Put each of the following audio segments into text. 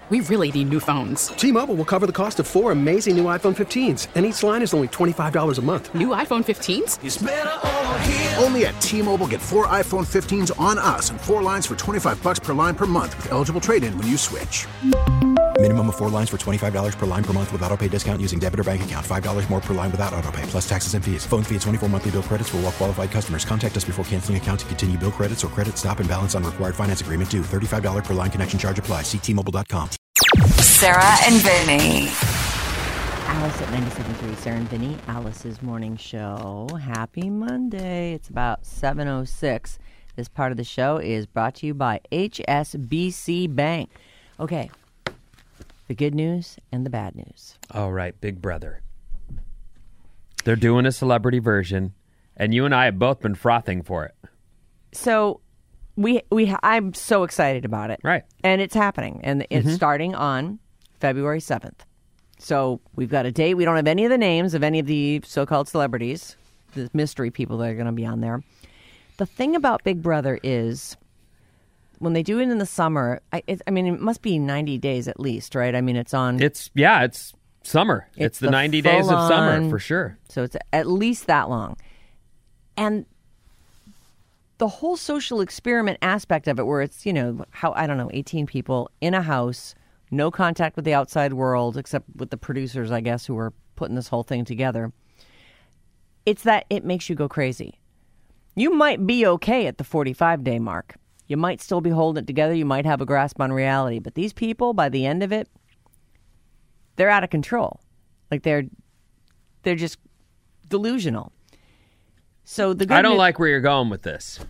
We really need new phones. T-Mobile will cover the cost of 4 amazing new iPhone 15s, and each line is only $25 a month. New iPhone 15s? It's better over here. Only at T-Mobile, get 4 iPhone 15s on us and 4 lines for $25 per line per month with eligible trade-in when you switch. Minimum of 4 lines for $25 per line per month with autopay discount using debit or bank account. $5 more per line without autopay, plus taxes and fees. Phone fee at 24 monthly bill credits for well-qualified customers. Contact us before canceling account to continue bill credits or credit stop and balance on required finance agreement due. $35 per line connection charge applies. See T-Mobile.com. Sarah and Vinny. Alice at 97.3, Sarah and Vinny, Alice's morning show. Happy Monday. It's about 7:06. This part of the show is brought to you by HSBC Bank. Okay, the good news and the bad news. All right, Big Brother. They're doing a celebrity version, and you and I have both been frothing for it. So I'm so excited about it. Right. And it's happening, and it's starting on February 7th. So we've got a date. We don't have any of the names of any of the so-called celebrities, the mystery people that are going to be on there. The thing about Big Brother is when they do it in the summer, it must be 90 days at least, right? I mean, it's summer. It's the 90 days of summer, for sure. So it's at least that long. And the whole social experiment aspect of it, where it's, 18 people in a house, no contact with the outside world, except with the producers, I guess, who are putting this whole thing together. It's that it makes you go crazy. You might be okay at the 45-day mark. You might still be holding it together. You might have a grasp on reality. But these people, by the end of it, they're out of control. Like they're just delusional. So I don't like where you're going with this.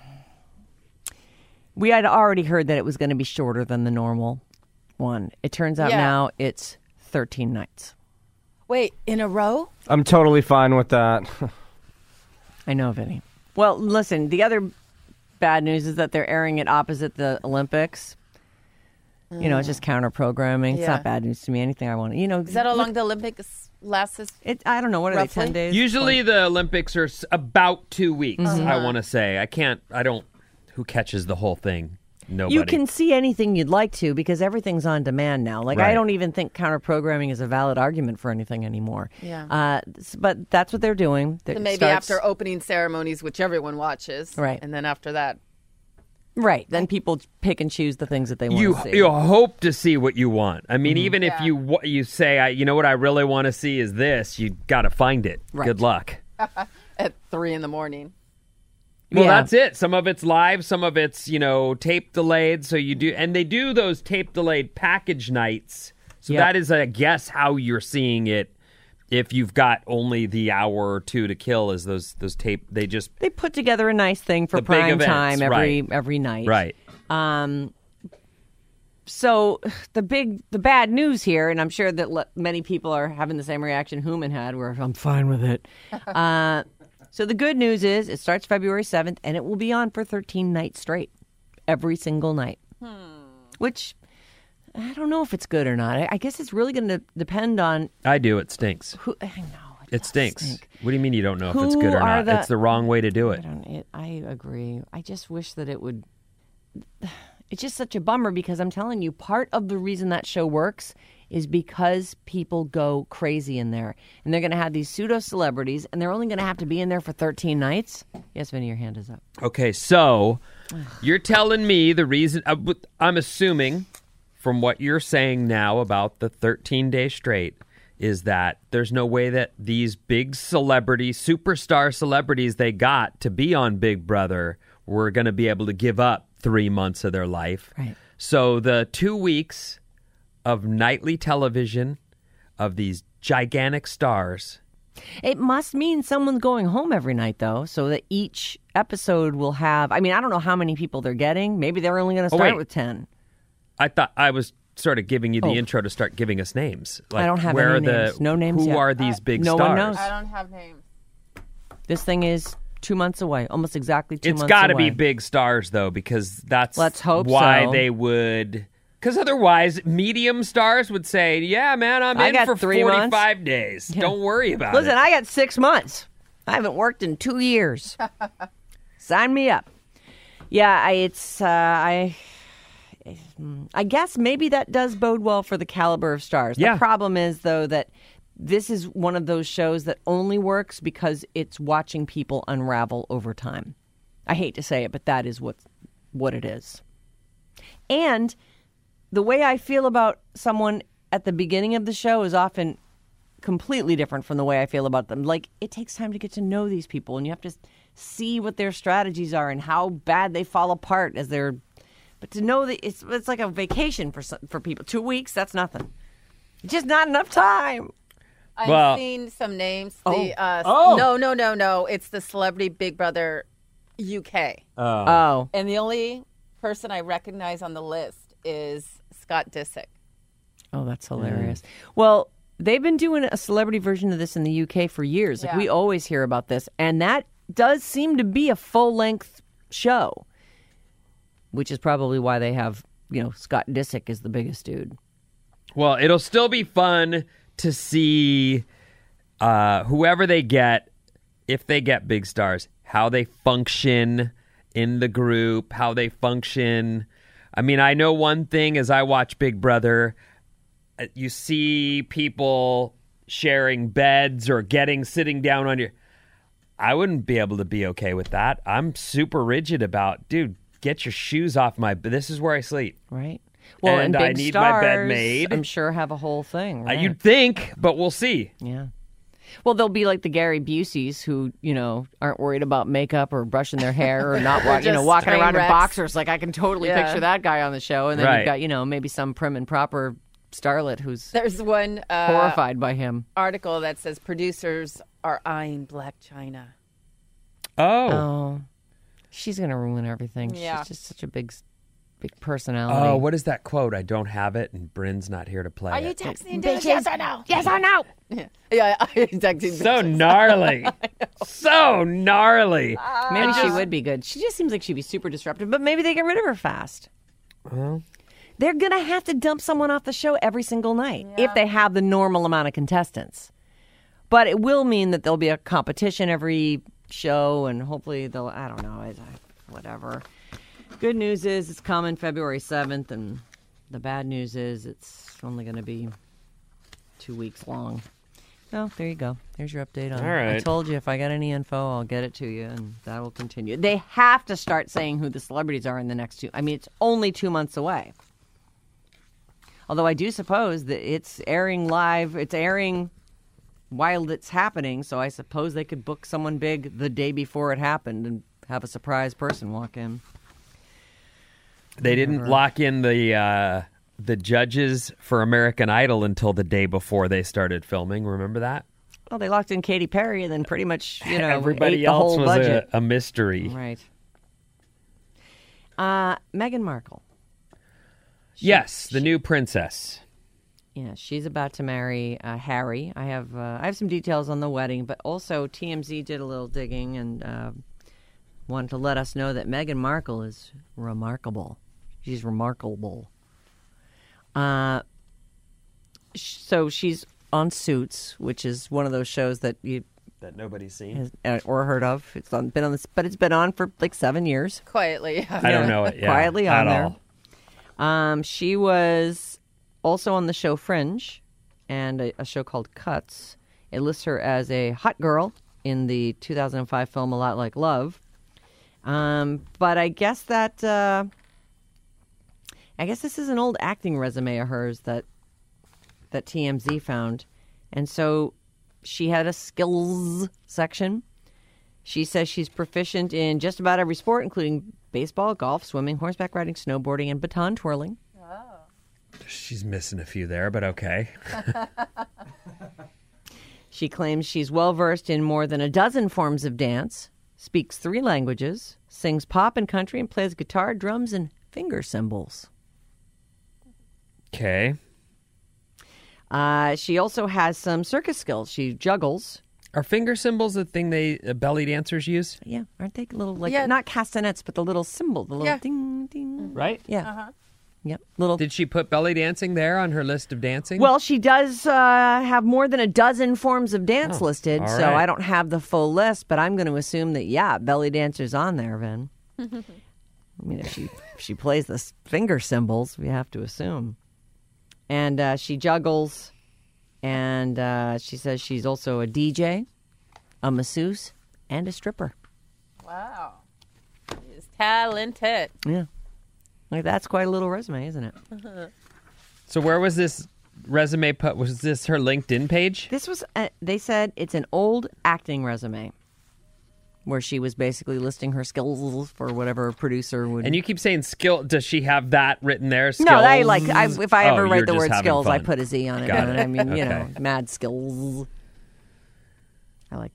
We had already heard that it was going to be shorter than the normal one. It turns out now it's 13 nights. Wait, in a row? I'm totally fine with that. I know, Vinny. Well, listen, the other bad news is that they're airing it opposite the Olympics. It's just counter-programming. It's not bad news to me. Anything I want to, Is that how long the Olympics lasts? I don't know. What are they, 10 days? Usually the Olympics are about 2 weeks, I want to say. Who catches the whole thing? Nobody. You can see anything you'd like to because everything's on demand now. Like, right. I don't even think counter-programming is a valid argument for anything anymore. Yeah. But that's what they're doing. So maybe after opening ceremonies, which everyone watches. Right. And then after that. Right. Then people pick and choose the things that they want to see. You hope to see what you want. I mean, even if you say, what I really want to see is this, you got to find it. Right. Good luck. At 3 a.m. Well, that's it. Some of it's live, some of it's, tape delayed. So they do those tape delayed package nights. So that is, I guess, how you're seeing it. If you've got only the hour or two to kill, is those tape? They put together a nice thing for prime time every night. Right. So the bad news here, and I'm sure that many people are having the same reaction Hooman had, where I'm fine with it. So the good news is it starts February 7th, and it will be on for 13 nights straight, every single night. Which, I don't know if it's good or not. I guess it's really going to depend on... I do. It stinks. I know. It stinks. Stink. What do you mean you don't know if it's good or not? It's the wrong way to do it. I agree. I just wish that it would... It's just such a bummer because I'm telling you, part of the reason that show works is because people go crazy in there. And they're going to have these pseudo-celebrities, and they're only going to have to be in there for 13 nights. Yes, Vinny, your hand is up. Okay, so you're telling me the reason... I'm assuming from what you're saying now about the 13-day straight is that there's no way that these big superstar celebrities they got to be on Big Brother were going to be able to give up 3 months of their life. Right. So the 2 weeks of nightly television of these gigantic stars. It must mean someone's going home every night, though, so that each episode will have... I mean, I don't know how many people they're getting. Maybe they're only going to start with 10. I thought I was sort of giving you the intro to start giving us names. Like, I don't have any names. No names yet. Who are these big stars? No one knows. I don't have names. This thing is 2 months away, almost exactly 2 months away. It's got to be big stars, though, because that's Let's hope why so. they would... Because otherwise, medium stars would say, yeah, man, I'm in for 45 days. Yeah. Don't worry about it. Listen, I got 6 months. I haven't worked in 2 years. Sign me up. Yeah, I guess maybe that does bode well for the caliber of stars. Yeah. The problem is, though, that this is one of those shows that only works because it's watching people unravel over time. I hate to say it, but that is what it is. And the way I feel about someone at the beginning of the show is often completely different from the way I feel about them. Like, it takes time to get to know these people, and you have to see what their strategies are and how bad they fall apart as they're... But to know that it's like a vacation for people. 2 weeks, that's nothing. Just not enough time. I've seen some names. No. It's the Celebrity Big Brother UK. Oh. And the only person I recognize on the list is Scott Disick. Oh, that's hilarious. Well, they've been doing a celebrity version of this in the UK for years. Like, we always hear about this. And that does seem to be a full-length show, which is probably why they have, Scott Disick is the biggest dude. Well, it'll still be fun to see whoever they get, if they get big stars, how they function in the group, how they function. I mean, I know one thing as I watch Big Brother, you see people sharing beds or sitting down on your... I wouldn't be able to be okay with that. I'm super rigid about, dude, get your shoes off this is where I sleep. Right. Well, and big I need stars, my bed made. I'm sure have a whole thing, right? You'd think, but we'll see. Yeah. Well, they'll be like the Gary Buseys who, aren't worried about makeup or brushing their hair or not walking around in boxers. Like, I can totally picture that guy on the show. And then you've got, maybe some prim and proper starlet who's There's one horrified by him. Article that says producers are eyeing Blac Chyna. Oh. She's going to ruin everything. Yeah. She's just such a big personality. Oh, what is that quote? I don't have it, and Bryn's not here to play Are you it. texting bitches? Yes or no? Yes or no? Yeah, I'm texting So bitches. gnarly. So gnarly. Maybe she would be good. She just seems like she'd be super disruptive, but maybe they get rid of her fast. They're going to have to dump someone off the show every single night if they have the normal amount of contestants. But it will mean that there'll be a competition every show, and hopefully they'll, I don't know, whatever. Good news is it's coming February 7th, and the bad news is it's only going to be 2 weeks long. So there you go. There's your update on it. All right. I told you if I got any info, I'll get it to you, and that will continue. They have to start saying who the celebrities are in the next 2. I mean, it's only 2 months away. Although I do suppose that it's airing live. It's airing while it's happening, so I suppose they could book someone big the day before it happened and have a surprise person walk in. They didn't lock in the judges for American Idol until the day before they started filming. Remember that? Well, they locked in Katy Perry and then pretty much, everybody ate the else whole was budget. a mystery. Right. Meghan Markle. Yes, the new princess. Yeah, she's about to marry Harry. I have some details on the wedding, but also TMZ did a little digging and wanted to let us know that Meghan Markle is remarkable. She's remarkable. So she's on Suits, which is one of those shows that nobody's seen or heard of. It's been on this, but it's been on for like 7 years. Quietly. I don't know it. Yeah, quietly on at there. all. She was also on the show Fringe and a show called Cuts. It lists her as a hot girl in the 2005 film A Lot Like Love. But I guess this is an old acting resume of hers that TMZ found. And so she had a skills section. She says she's proficient in just about every sport, including baseball, golf, swimming, horseback riding, snowboarding, and baton twirling. She's missing a few there, but okay. She claims she's well-versed in more than a dozen forms of dance, speaks 3 languages, sings pop and country, and plays guitar, drums, and finger cymbals. Okay. She also has some circus skills. She juggles. Are finger cymbals the thing belly dancers use? Yeah, aren't they little, not castanets, but the little cymbal, the little ding, ding. Right? Yeah. Uh-huh. Yep. Little. Did she put belly dancing there on her list of dancing? Well, she does have more than a dozen forms of dance listed, so right. I don't have the full list, but I'm going to assume that, belly dancer's on there, Vin. I mean, if she plays the finger cymbals, we have to assume. And she juggles, and she says she's also a DJ, a masseuse, and a stripper. Wow. She's talented. Yeah. Like, that's quite a little resume, isn't it? So where was this resume put? Was this her LinkedIn page? This was, they said it's an old acting resume where she was basically listing her skills for whatever producer would. And you keep saying skill. Does she have that written there? Skills? No, if I ever write the word just skills, I fun. put a Z on it. Got it. I mean, you know, Okay. mad skills. I like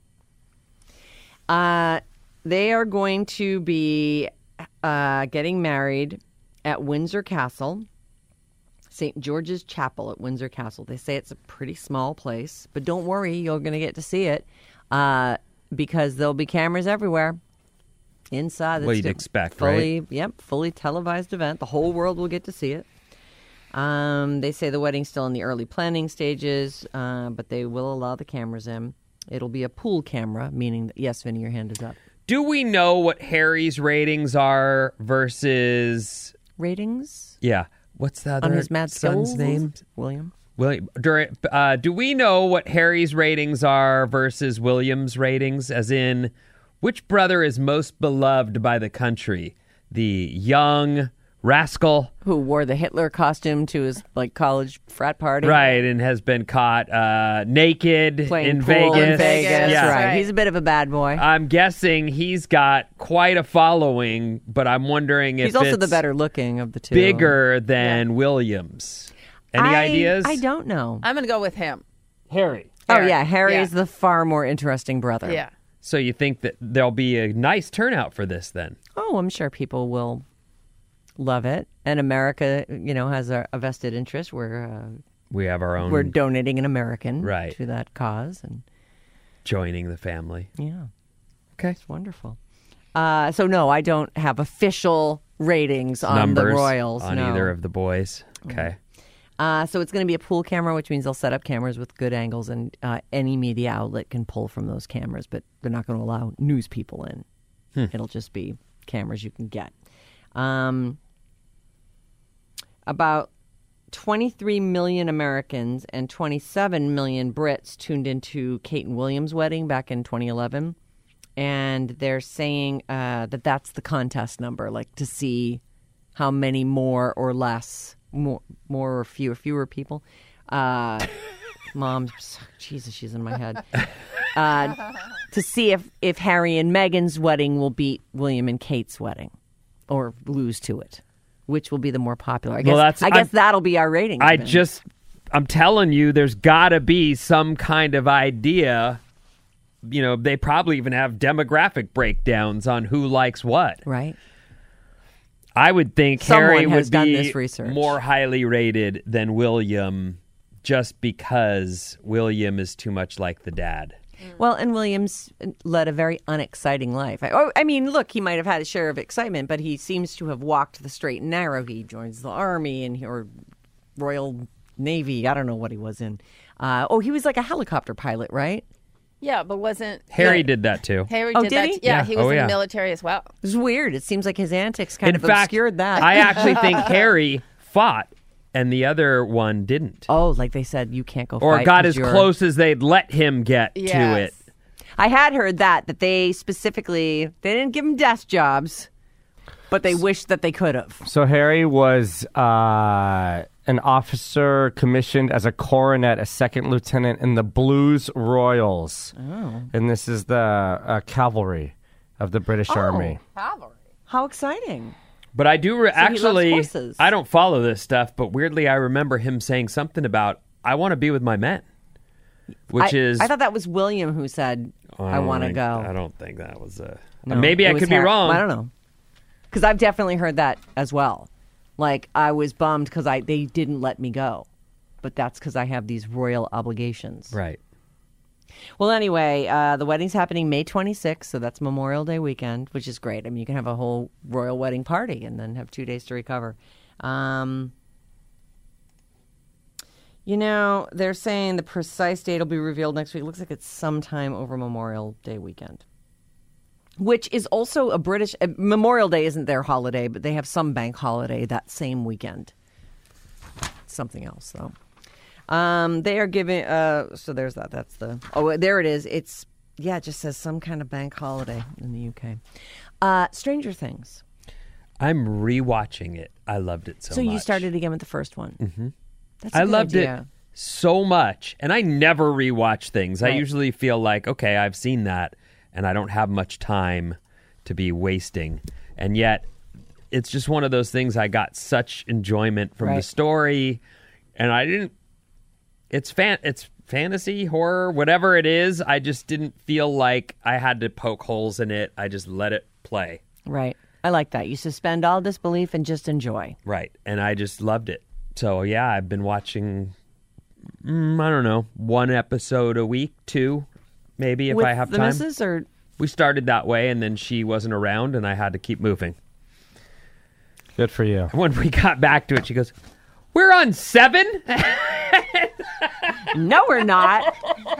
that. They are going to be getting married at Windsor Castle, St. George's Chapel at Windsor Castle. They say it's a pretty small place, but don't worry, you're going to get to see it because there'll be cameras everywhere inside. Well, you'd expect, fully, right? Yep, fully televised event. The whole world will get to see it. They say the wedding's still in the early planning stages, but they will allow the cameras in. It'll be a pool camera, meaning that, yes, Vinny, your hand is up. Do we know what Harry's ratings are versus... Ratings? Yeah. What's the other On his mad son's skills? name? William. Do we know what Harry's ratings are versus William's ratings? As in, which brother is most beloved by the country? The young rascal, Who wore the Hitler costume to his college frat party. right, and has been caught naked Playing in pool Vegas. in Vegas. Yeah. Right. He's a bit of a bad boy. I'm guessing he's got quite a following, but I'm wondering if He's also it's the better looking of the two. bigger than Williams. Any ideas? I don't know. I'm going to go with him. Harry. Oh, yeah. Harry Yeah. is the far more interesting brother. Yeah. So you think that there'll be a nice turnout for this then? Oh, I'm sure people will love it. And America, has a vested interest. We have our own We're donating an American Right. to that cause. And joining the family. yeah. Okay. It's wonderful. So, no, I don't have official ratings on Numbers the Royals. on no. either of the boys. Okay. So it's going to be a pool camera, which means they'll set up cameras with good angles, and any media outlet can pull from those cameras, but they're not going to allow news people in. It'll just be cameras you can get. About 23 million Americans and 27 million Brits tuned into Kate and William's wedding back in 2011. And they're saying that that's the contest number, like to see how many more or less, more or fewer people. Mom, Jesus, she's in my head. To see if Harry and Meghan's wedding will beat William and Kate's wedding or lose to it. Which will be the more popular? I guess that'll be our rating. I'm telling you, there's got to be some kind of idea. They probably even have demographic breakdowns on who likes what. Right. I would think Someone Harry has would done be this research. more highly rated than William, just because William is too much like the dad. Well, and Williams led a very unexciting life. I mean, look, he might have had a share of excitement, but he seems to have walked the straight and narrow. He joins the Army or Royal Navy. I don't know what he was in. He was like a helicopter pilot, right? Yeah, but wasn't... Harry did that too. Harry Oh, did did that. he? Yeah, he was in yeah. the military as well. It was weird. It seems like his antics kind In of fact, obscured that. I actually think Harry fought and the other one didn't. like they said, you can't go Or fight got 'cause as you're- close as they'd let him get to Yes. it. I had heard that they specifically, they didn't give him desk jobs, but they wished that they could have. So Harry was an officer commissioned as a coronet, a second lieutenant in the Blues Royals. Oh. And this is the cavalry of the British Army. Cavalry. How exciting. But I do actually, loves horses. I don't follow this stuff, but weirdly I remember him saying something about, I want to be with my men. I thought that was William who said, I want to go. I don't think that was No, maybe it I was could be Harry. wrong. I don't know. Because I've definitely heard that as well. Like, I was bummed because they didn't let me go. But that's because I have these royal obligations. Right. Well, anyway, the wedding's happening May 26th, so that's Memorial Day weekend, which is great. I mean, you can have a whole royal wedding party and then have 2 days to recover. They're saying the precise date will be revealed next week. It looks like it's sometime over Memorial Day weekend. which is also a British Memorial Day isn't their holiday, but they have some bank holiday that same weekend. Something else though. They are giving. So there's that. That's the. Oh, there it is. It just says some kind of bank holiday in the UK. Stranger Things. I'm rewatching it. I loved it so much. So you started again with the first one. Mm-hmm. That's a good loved idea. it so much, and I never rewatch things. Right. I usually feel like, okay, I've seen that, and I don't have much time to be wasting. And yet, it's just one of those things. I got such enjoyment from the story, and I didn't. It's fantasy, horror, whatever it is. I just didn't feel like I had to poke holes in it. I just let it play. Right. I like that. You suspend all disbelief and just enjoy. Right. And I just loved it. So, yeah, I've been watching, I don't know, 1 episode a week, 2, maybe if With I have the time. missus, or? We started that way, and then she wasn't around, and I had to keep moving. Good for you. When we got back to it, she goes, "We're on 7?" No, we're not.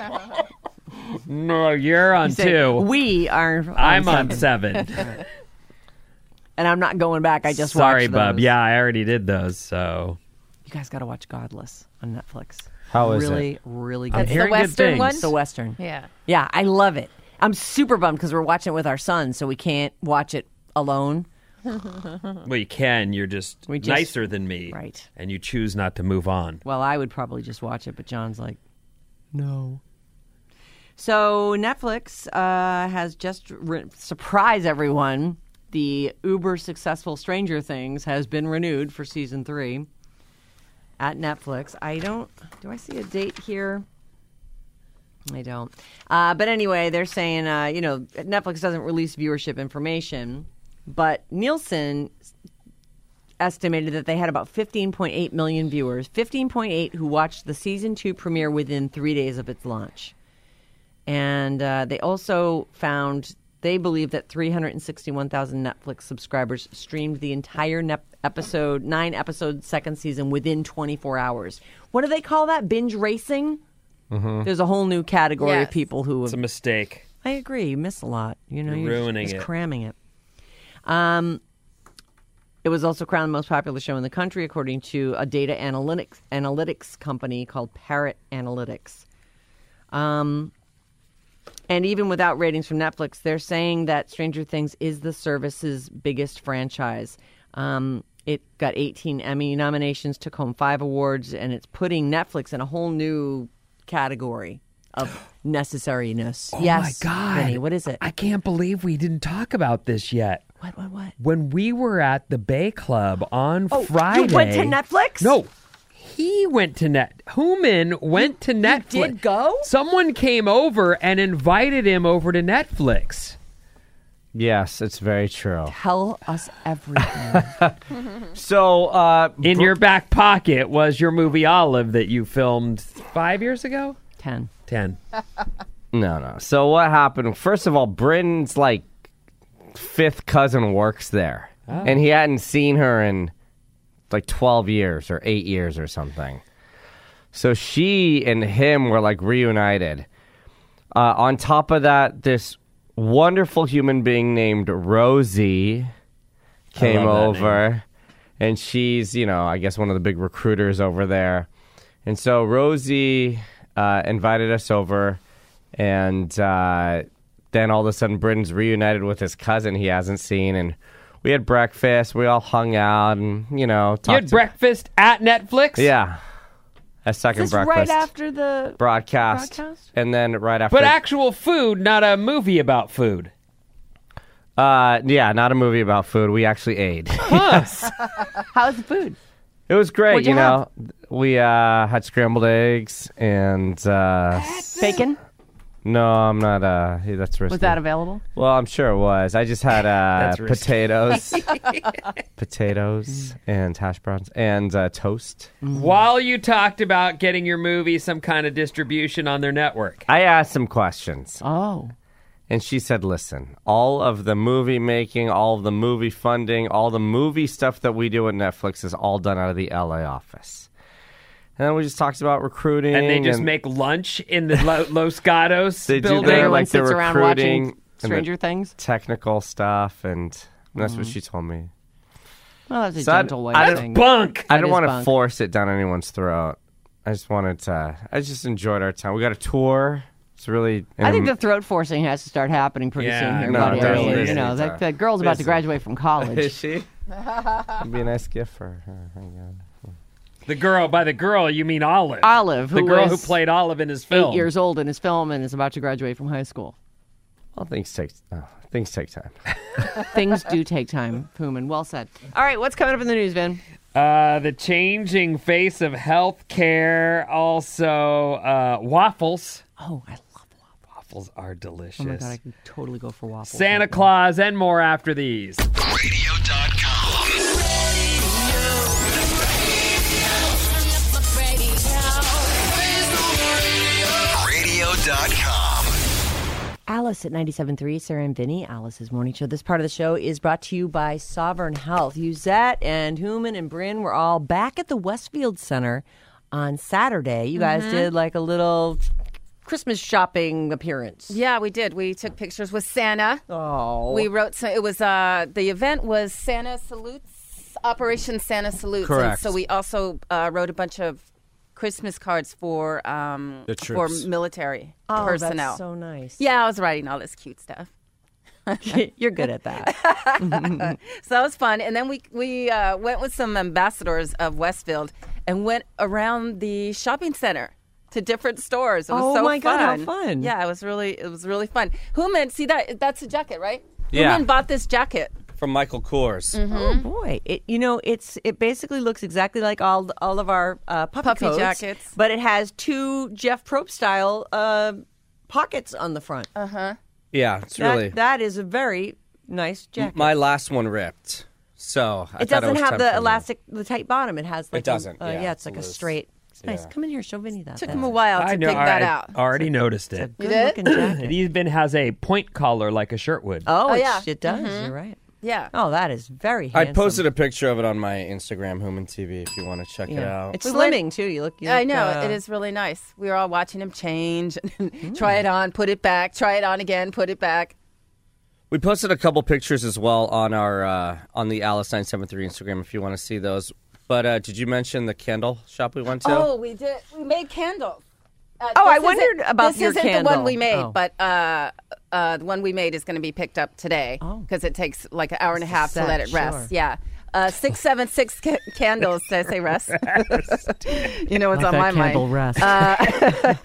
No, you're on You said, 2. We are on I'm 7. on 7. And I'm not going back. I just Sorry, watched bub. those. Yeah, I already did those, so. You guys got to watch Godless on Netflix. How is really, it? really I'm good. That's the hearing good Western things. one? It's the Western. Yeah. Yeah, I love it. I'm super bummed because we're watching it with our son, so we can't watch it alone. Well, you can. You're just We just- nicer than me. Right. And you choose not to move on. Well, I would probably just watch it, but John's like, no. So Netflix has just surprise everyone. The uber successful Stranger Things has been renewed for season 3 at Netflix. Do I see a date here? I don't. But anyway, they're saying, Netflix doesn't release viewership information, but Nielsen estimated that they had about 15.8 million viewers, 15.8 who watched the season 2 premiere within 3 days of its launch. And they also found, they believe that 361,000 Netflix subscribers streamed the entire 9-episode second season within 24 hours. What do they call that? Binge racing? Mm-hmm. There's a whole new category of people who It's a mistake. I agree. You miss a lot. You're ruining just it. Cramming it. It was also crowned the most popular show in the country, according to a data analytics company called Parrot Analytics. And even without ratings from Netflix, they're saying that Stranger Things is the service's biggest franchise. It got 18 Emmy nominations, took home 5 awards, and it's putting Netflix in a whole new category of necessariness. Oh, yes, my God. Vinny, what is it? I can't believe we didn't talk about this yet. What? When we were at the Bay Club on Friday. You went to Netflix? No. He went to Human went to Netflix. He did go? Someone came over and invited him over to Netflix. Yes, it's very true. Tell us everything. So, in your back pocket was your movie Olive that you filmed 5 years ago? 10. No. So what happened? First of all, Bryn's fifth cousin works there, and he hadn't seen her in 12 years or 8 years or something. So she and him were reunited. On top of that, this wonderful human being named Rosie came over, and she's, I guess one of the big recruiters over there. And so Rosie invited us over, and then all of a sudden Bryn's reunited with his cousin he hasn't seen, and we had breakfast. We all hung out and, talked. You had breakfast at Netflix? Yeah. A second Is this breakfast. right after the broadcast. And then right after. But actual food, not a movie about food. Yeah, not a movie about food. We actually ate. How's the food? It was great, What'd you have? We had scrambled eggs and Bacon? No, I'm not. That's risky. Was that available? Well, I'm sure it was. I just had potatoes, and hash browns and toast. While you talked about getting your movie some kind of distribution on their network, I asked some questions. Oh. And she said, listen, all of the movie making, all of the movie funding, all the movie stuff that we do at Netflix is all done out of the LA office. And then we just talked about recruiting. and they just make lunch in the Los Gatos they building. do their, Everyone their sits around recruiting. watching Stranger Things? Technical stuff, and that's what she told me. Well, that's a So gentle way I of don't- saying Bunk. I That don't is want to bunk. force it down anyone's throat. I just enjoyed our time. We got a tour. It's really. I think the throat forcing has to start happening pretty Yeah, soon here, no, buddy. it I mean, definitely you know, needs that, to. that girl's about to Busy. graduate from college. Is she? It'd be a nice gift for her. Hang on. By the girl, you mean Olive. Olive, The who girl who was played Olive in his film. 8 years old in his film and is about to graduate from high school. Well, things take time. Things do take time, Puman. Well said. All right, what's coming up in the news, Vin? The changing face of healthcare. Also, waffles. Oh, I love waffles. Waffles are delicious. Oh my God, I could totally go for waffles. Santa Claus and more after these. Radio.com. Radio.com. Alice at 97.3, Sarah and Vinny, Alice's morning show. This part of the show is brought to you by Sovereign Health. Uzette and Human and Bryn were all back at the Westfield Center on Saturday. You guys did like a little Christmas shopping appearance. Yeah, we did. We took pictures with Santa. Oh. We wrote, so it was, the event was Santa Salutes, Operation Santa Salutes. Correct. And so we also wrote a bunch of Christmas cards for troops. military Oh, personnel. that's so nice. Yeah, I was writing all this cute stuff. You're good at that. So that was fun. And then we went with some ambassadors of Westfield and went around the shopping center to different stores. It was Oh so my God, how fun. fun. Yeah, it was really fun. Human, see that's a jacket, right? Yeah. Human bought this jacket. From Michael Kors. Oh boy! It basically looks exactly like all of our puffy coats, jackets. but it has two Jeff Probst style pockets on the front. Yeah, it's really. That is a very nice jacket. My last one ripped. So I it thought doesn't was have time the for me. elastic, the tight bottom. It has like It doesn't, yeah, yeah, it's like a loose. straight. It's nice. Yeah. Come in here, show Vinny that. Took That's him a while to I know. pick that I out. already noticed it. Good did? looking jacket. It even has a point collar like a shirt would. Oh, yeah. it does. You're right. Yeah. Oh, that is very I handsome. posted a picture of it on my Instagram, Human TV, if you want to check it Yeah. out. It's We went- slimming too. You look. I know. It is really nice. We were all watching him change, try it on, put it back, try it on again, put it back. We posted a couple pictures as well on our on the Alice 973 Instagram if you want to see those. But did you mention the candle shop we went to? Oh, we did. We made candles. I wondered about this your isn't candle. the one we made, Oh. but the one we made is going to be picked up today because it takes like an hour and a half to set, let it rest. sure. Yeah. 676 candles. Did I say rest? You know what's Like on my that candle mind. rest.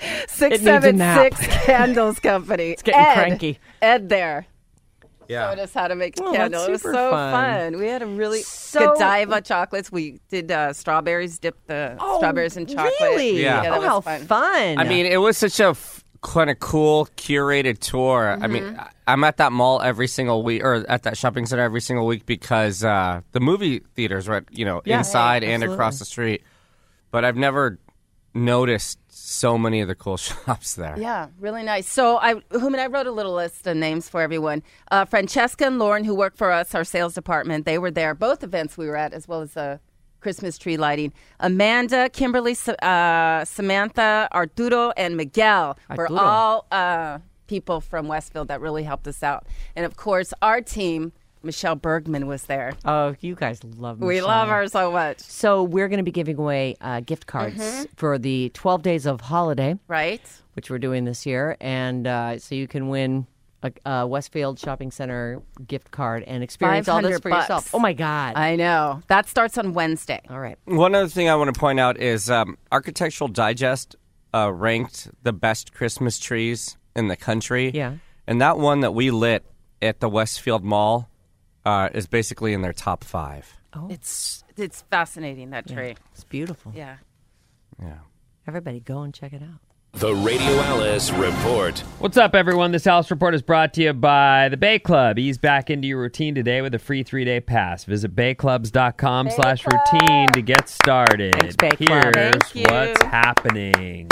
676 Candles Company. It's getting cranky. Ed there. Yeah. Showed us how to make a Oh, candle. that's It was super so fun. We had a really So- Godiva chocolates. We did strawberries, dipped the strawberries in chocolate. Really? Yeah. that Oh, how was fun! I mean, it was such a kind of cool, curated tour. I mean, I'm at that mall every single week, or at that shopping center every single week because the movie theater's right, inside and across the street. But I've never noticed so many of the cool shops there. Yeah, really nice. So I wrote a little list of names for everyone. Francesca and Lauren, who work for us, our sales department, they were there. Both events we were at, as well as the Christmas tree lighting. Amanda, Kimberly, Samantha, Arturo, and Miguel were Arturo. all people from Westfield that really helped us out. And of course, our team, Michelle Bergman, was there. oh, you guys love. We Michelle. love her so much. So we're going to be giving away gift cards for the 12 Days of Holiday, Right? which we're doing this year, and so you can win a Westfield Shopping Center gift card and experience all this for $500. yourself. Oh my God! I know. That starts on Wednesday. All right. One other thing I want to point out is Architectural Digest ranked the best Christmas trees in the country. Yeah. And that one that we lit at the Westfield Mall is basically in their top 5. Oh, It's fascinating, that tree. it's beautiful. Yeah. Yeah. Everybody, go and check it out. The Radio Alice Report. What's up, everyone? This Alice Report is brought to you by the Bay Club. Ease back into your routine today with a free 3-day pass. Visit bayclubs.com/routine to get started. Thanks, Bay Club. Here's Thank you. what's happening.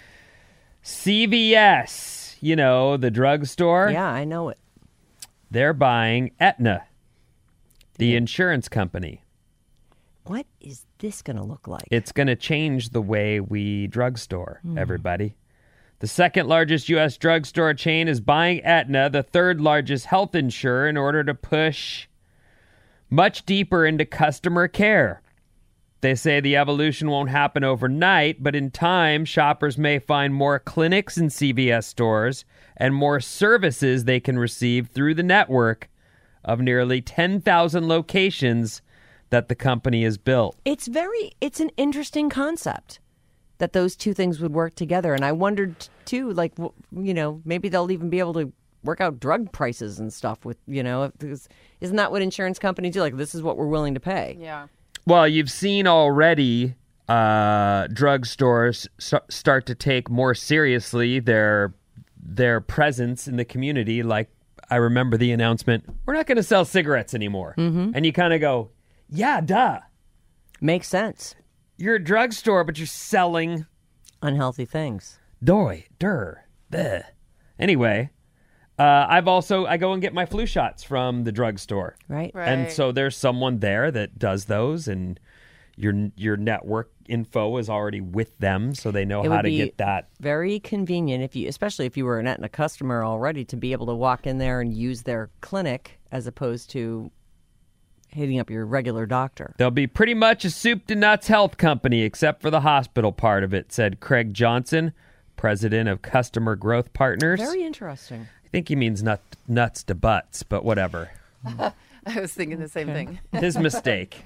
CVS, the drugstore, Yeah, I know it. they're buying Aetna, the insurance company. What is this going to look like? It's going to change the way we drugstore, everybody. The second largest U.S. drugstore chain is buying Aetna, the third largest health insurer, in order to push much deeper into customer care. They say the evolution won't happen overnight, but in time, shoppers may find more clinics in CVS stores and more services they can receive through the network of nearly 10,000 locations that the company has built. It's an interesting concept that those two things would work together. And I wondered, too, like, maybe they'll even be able to work out drug prices and stuff with, because isn't that what insurance companies do? Like, this is what we're willing to pay. Yeah. Well, you've seen already drugstores start to take more seriously their presence in the community. Like, I remember the announcement, we're not going to sell cigarettes anymore. Mm-hmm. And you kind of go, yeah, duh. Makes sense. You're a drugstore, but you're selling unhealthy things. Bleh. Anyway, I go and get my flu shots from the drugstore. Right. And so there's someone there that does those, and your network info is already with them, so they know how to get that. Very convenient, especially if you were an Aetna customer already, to be able to walk in there and use their clinic as opposed to hitting up your regular doctor. They'll be pretty much a soup to nuts health company, except for the hospital part of it, said Craig Johnson, president of Customer Growth Partners. Very interesting. I think he means nuts to butts, but whatever. I was thinking the same thing. His mistake.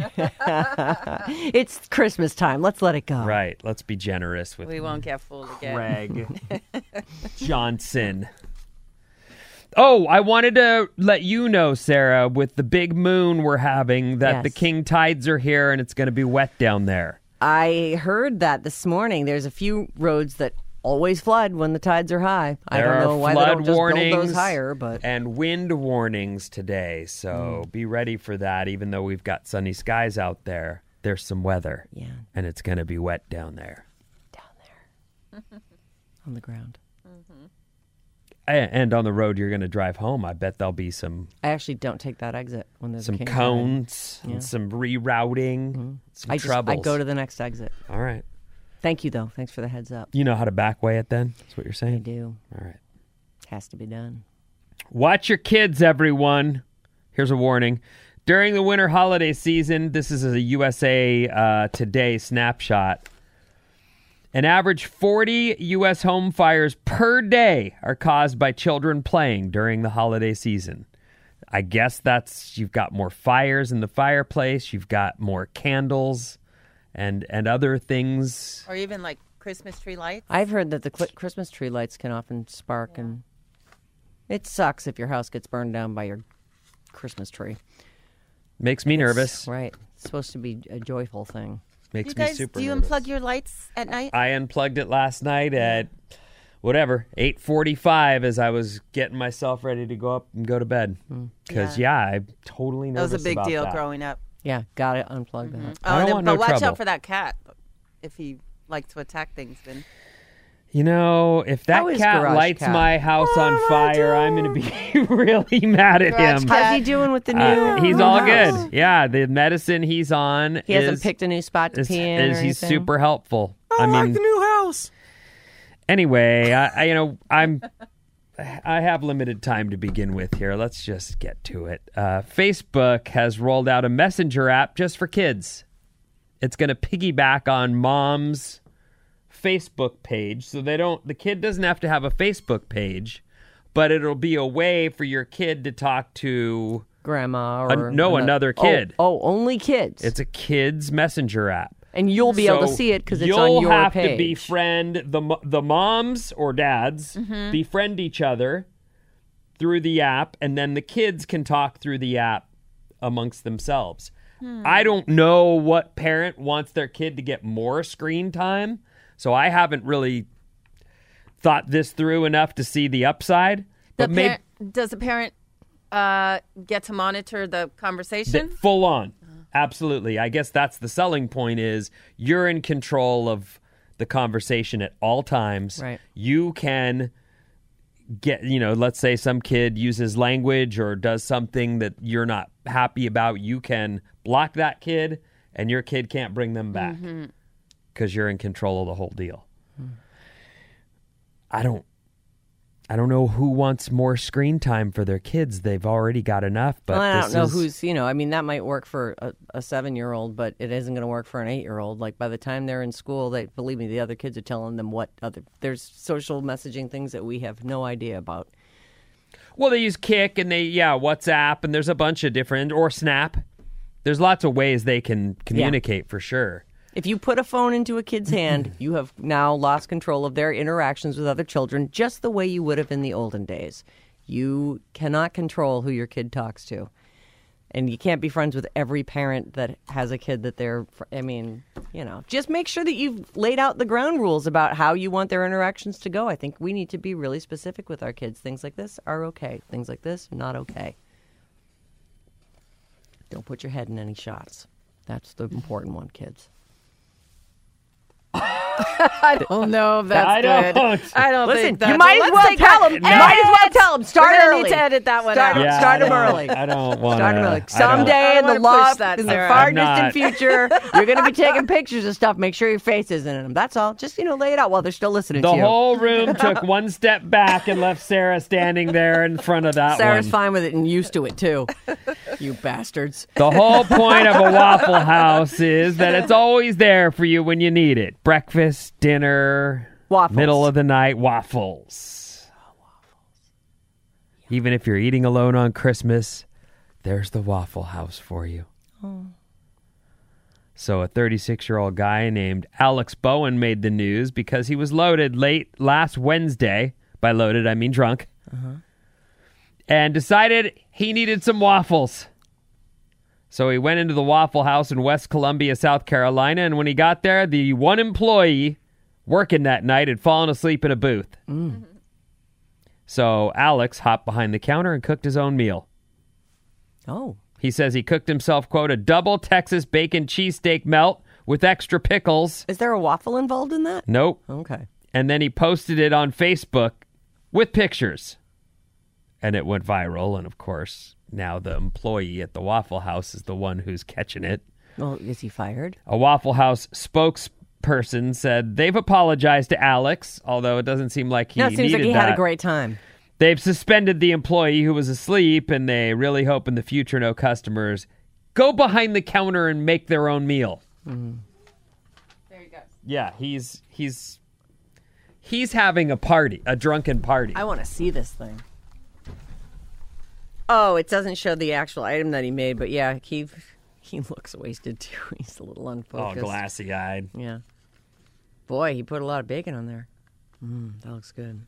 It's Christmas time. Let's let it go. Right. Let's be generous with We won't get fooled again. Craig Johnson. Oh, I wanted to let you know, Sarah, with the big moon we're having, that the king tides are here and it's going to be wet down there. I heard that this morning. There's a few roads that always flood when the tides are high. I don't know why they don't just build those higher, but and wind warnings today. So be ready for that. Even though we've got sunny skies out there, there's some weather. Yeah. And it's going to be wet down there. On the ground. And on the road you're going to drive home, I bet there'll be some... I actually don't take that exit when there's some a king cones and some rerouting, some troubles. I go to the next exit. All right. Thank you, though. Thanks for the heads up. You know how to backway it then? That's what you're saying? I do. All right. Has to be done. Watch your kids, everyone. Here's a warning. During the winter holiday season, this is a USA Today snapshot. An average 40 U.S. home fires per day are caused by children playing during the holiday season. I guess you've got more fires in the fireplace, you've got more candles and other things. Or even like Christmas tree lights. I've heard that the Christmas tree lights can often spark, and it sucks if your house gets burned down by your Christmas tree. Makes me nervous. Right. It's supposed to be a joyful thing. Makes me super Do you nervous. unplug your lights at night? I unplugged it last night at 8:45 as I was getting myself ready to go up and go to bed. Because I'm totally nervous. That was a big about deal that. growing up. Yeah, got to unplug that. I don't want but no watch trouble. out for that cat if he likes to attack things. Then You know, if that How is cat Garage lights Cat? my house on fire, I'm going to be really mad at Garage him. Cat. How's he doing with the new He's new all house? good. Yeah, the medicine he's on He hasn't picked a new spot to pee in or he's anything? super helpful. I like the new house. Anyway, I have limited time to begin with here. Let's just get to it. Facebook has rolled out a messenger app just for kids. It's going to piggyback on Mom's Facebook page, so the kid doesn't have to have a Facebook page, but it'll be a way for your kid to talk to Grandma or another kid. Oh, only kids. It's a kid's messenger app. And you'll be able to see it because it's on your You'll have page. to befriend the moms or dads, befriend each other through the app, and then the kids can talk through the app amongst themselves. I don't know what parent wants their kid to get more screen time, so I haven't really thought this through enough to see the upside. But does the parent get to monitor the conversation? full on. Absolutely. I guess that's the selling point is you're in control of the conversation at all times. Right. You can get, let's say some kid uses language or does something that you're not happy about. You can block that kid and your kid can't bring them back because you're in control of the whole deal. I don't know who wants more screen time for their kids. They've already got enough. But I don't know who's, I mean, that might work for a 7-year-old, but it isn't going to work for an 8-year-old. Like, by the time they're in school, believe me, the other kids are telling them there's social messaging things that we have no idea about. Well, they use Kik and WhatsApp, and there's a bunch of different, or Snap. There's lots of ways they can communicate for sure. If you put a phone into a kid's hand, you have now lost control of their interactions with other children, just the way you would have in the olden days. You cannot control who your kid talks to. And you can't be friends with every parent that has a kid that just make sure that you've laid out the ground rules about how you want their interactions to go. I think we need to be really specific with our kids. Things like this are okay. Things like this, not okay. Don't put your head in any shots. That's the important one, kids. I don't know if that's good. I don't think that's you might as well tell them. You might as well tell them. Start We're gonna early. need to edit that one Start, out. Start them early. I don't want Start them early. to. Someday in the loft, in the Sarah. far I'm not. distant future, you're going to be taking pictures of stuff. Make sure your face isn't in them. That's all. Just, lay it out while they're still listening The to you. whole room took one step back and left Sarah standing there in front of that Sarah's one. fine with it and used to it, too. You bastards. The whole point of a Waffle House is that it's always there for you when you need it. Breakfast, dinner, Waffles. middle of the night, waffles. Even if you're eating alone on Christmas, there's the Waffle House for you. So a 36-year-old guy named Alex Bowen made the news because he was loaded late last Wednesday. By loaded, I mean drunk. And decided he needed some waffles. So he went into the Waffle House in West Columbia, South Carolina, and when he got there, the one employee working that night had fallen asleep in a booth. So Alex hopped behind the counter and cooked his own meal. Oh. He says he cooked himself, quote, a double Texas bacon cheesesteak melt with extra pickles. Is there a waffle involved in that? Nope. Okay. And then he posted it on Facebook with pictures. And it went viral. And, of course, now the employee at the Waffle House is the one who's catching it. Well, is he fired? A Waffle House spokesperson said they've apologized to Alex, although it doesn't seem like he No, it seems needed like he that. had a great time. They've suspended the employee who was asleep, and they really hope in the future no customers go behind the counter and make their own meal. There you go. Yeah, he's having a party, a drunken party. I want to see this thing. Oh, it doesn't show the actual item that he made, but yeah, he looks wasted too. He's a little unfocused. Oh, glassy-eyed. Yeah. Boy, he put a lot of bacon on there. That looks good.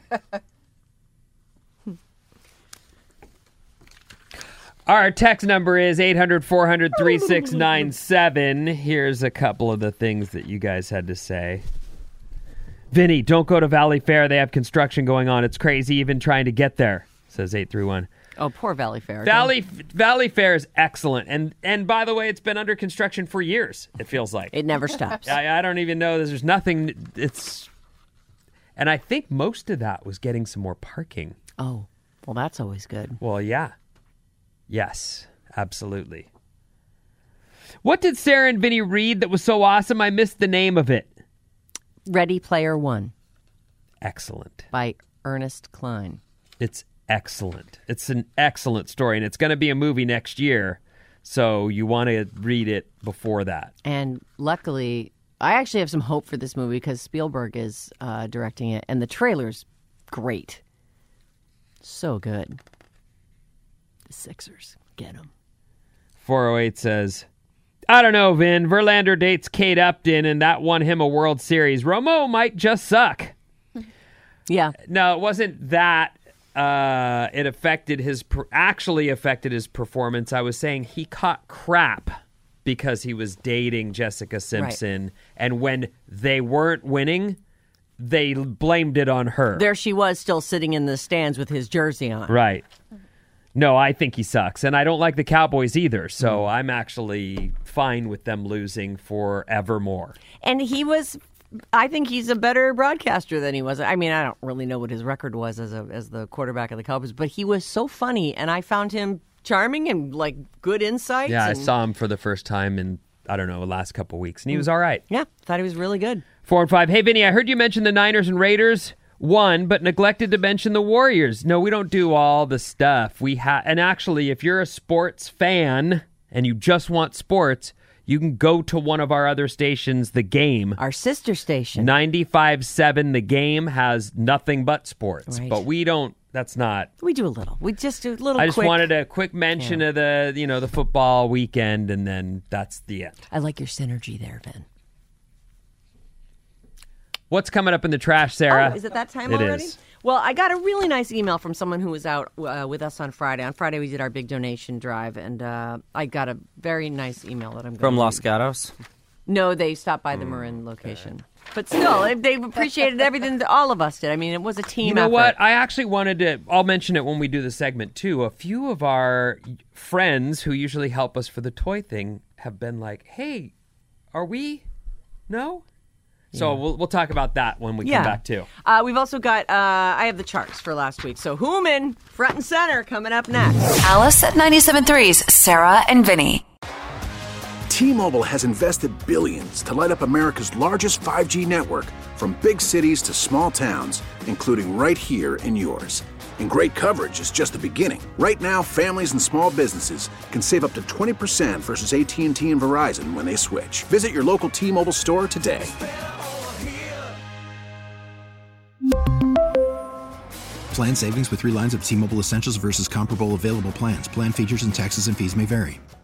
Our text number is 800-400-3697. Here's a couple of the things that you guys had to say. Vinny, don't go to Valley Fair. They have construction going on. It's crazy even trying to get there, says 831. Oh, poor Valley Fair. Valley Fair is excellent. And by the way, it's been under construction for years, it feels like. It never stops. I don't even know. There's nothing. And I think most of that was getting some more parking. Oh, well, that's always good. Well, yeah. Yes, absolutely. What did Sarah and Vinny read that was so awesome? I missed the name of it. Ready Player One. Excellent. By Ernest Cline. It's excellent. It's an excellent story, and it's going to be a movie next year, so you want to read it before that. And luckily, I actually have some hope for this movie because Spielberg is directing it, and the trailer's great. So good. The Sixers. Get them. 408 says, I don't know, Vin. Verlander dates Kate Upton, and that won him a World Series. Romo might just suck. Yeah. No, it wasn't that. It affected actually affected his performance. I was saying he caught crap because he was dating Jessica Simpson, and when they weren't winning, they blamed it on her. There she was, still sitting in the stands with his jersey on. Right. No, I think he sucks, and I don't like the Cowboys either, so I'm actually fine with them losing forevermore. And I think he's a better broadcaster than he was. I mean, I don't really know what his record was as the quarterback of the Cowboys, but he was so funny, and I found him charming and like good insights. Yeah, I saw him for the first time in, I don't know, the last couple weeks, and he was all right. Yeah, thought he was really good. 4 and 5. Hey, Vinny, I heard you mention the Niners and Raiders. one, but neglected to mention the Warriors. No, we don't do all the stuff. And actually, if you're a sports fan and you just want sports, you can go to one of our other stations, The Game. Our sister station. 95.7 The Game has nothing but sports. Right. But we don't, that's not. We do a little. We just do a little I just quick. wanted a quick mention of the football weekend, and then that's the end. I like your synergy there, Ben. What's coming up in the trash, Sarah? Oh, is it that time It already? is. Well, I got a really nice email from someone who was out with us on Friday. On Friday, we did our big donation drive, and I got a very nice email that I'm going From Los Gatos? No, they stopped by the Marin location. But still, they appreciated everything that all of us did. I mean, it was a team You know effort. what? I actually wanted to, I'll mention it when we do the segment too. A few of our friends who usually help us for the toy thing have been like, hey, are we? No? So we'll talk about that when we come back too. We've also got, I have the charts for last week. So Hooman, front and center, coming up next. Alice at 97.3's Sarah and Vinny. T-Mobile has invested billions to light up America's largest 5G network, from big cities to small towns, including right here in yours. And great coverage is just the beginning. Right now, families and small businesses can save up to 20% versus AT&T and Verizon when they switch. Visit your local T-Mobile store today. Plan savings with 3 lines of T-Mobile Essentials versus comparable available plans. Plan features and taxes and fees may vary.